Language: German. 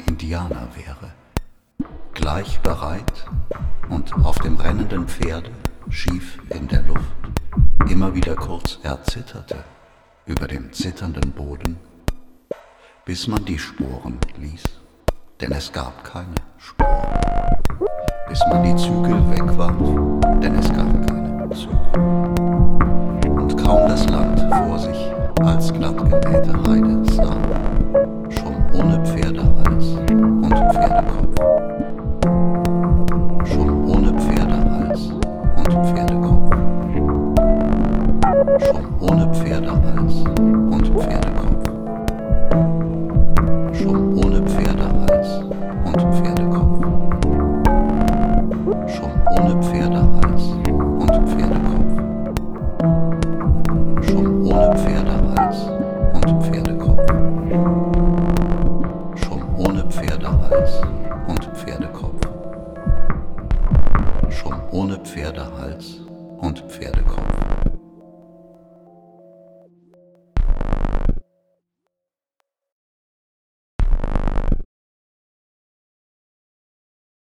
Indianer wäre, gleich bereit und auf dem rennenden Pferde, schief in der Luft, immer wieder kurz erzitterte über dem zitternden Boden, bis man die Sporen ließ, denn es gab keine Sporen, bis man die Zügel wegwarf, denn es gab keine Zügel, und kaum das Land vor sich als glatt gemähte Heide sah, schon ohne Pferdehals und Pferdekopf, schon ohne Pferdehals und Pferdekopf, schon ohne Pferdehals und Pferdekopf, schon ohne Pferdehals und Pferdekopf, schon ohne Pferdehals und Pferdekopf, schon ohne Pferdehals und Pferdekopf, schon ohne Pferdehals und Pferdekopf, schon ohne Pferdehals und Pferdekopf.